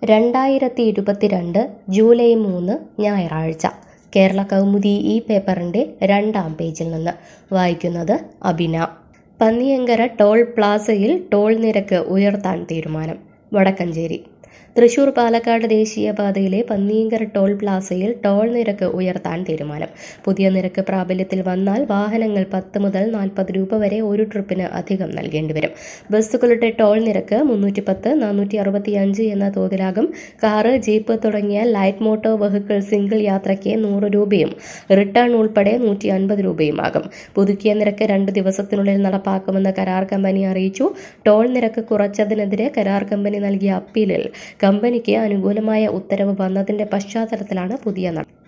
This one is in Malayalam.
2022 ജൂലൈ 3 ഞായറാഴ്ച കേരള കൗമുദി ഈ പേപ്പറിൻ്റെ 2-ാം പേജിൽ നിന്ന് വായിക്കുന്നത് അബിന. പന്നിയങ്കര ടോൾ പ്ലാസയിൽ ടോൾ നിരക്ക് ഉയർത്താൻ തീരുമാനം. വടക്കഞ്ചേരി. തൃശൂർ പാലക്കാട് ദേശീയപാതയിലെ പന്നിയങ്കര ടോൾ പ്ലാസയിൽ ടോൾ നിരക്ക് ഉയർത്താൻ തീരുമാനം. പുതിയ നിരക്ക് പ്രാബല്യത്തിൽ വന്നാൽ വാഹനങ്ങൾ 10 മുതൽ 40 രൂപ വരെ ഒരു ട്രിപ്പിന് അധികം നൽകേണ്ടി വരും. ബസ്സുകളുടെ ടോൾ നിരക്ക് 310, 465 എന്ന തോതിലാകും. കാറ്, ജീപ്പ് തുടങ്ങിയ ലൈറ്റ് മോട്ടോർ വെഹിക്കിൾ സിംഗിൾ യാത്രയ്ക്ക് 100 രൂപയും റിട്ടേൺ ഉൾപ്പെടെ 150 രൂപയുമാകും. പുതുക്കിയ നിരക്ക് 2 ദിവസത്തിനുള്ളിൽ നടപ്പാക്കുമെന്ന് കരാർ കമ്പനി അറിയിച്ചു. ടോൾ നിരക്ക് കുറച്ചതിനെതിരെ കരാർ കമ്പനി നൽകിയ അപ്പീലിൽ കമ്പനിക്ക് അനുകൂലമായ ഉത്തരവ് വന്നതിന്റെ പശ്ചാത്തലത്തിലാണ് പുതിയ നടപടി.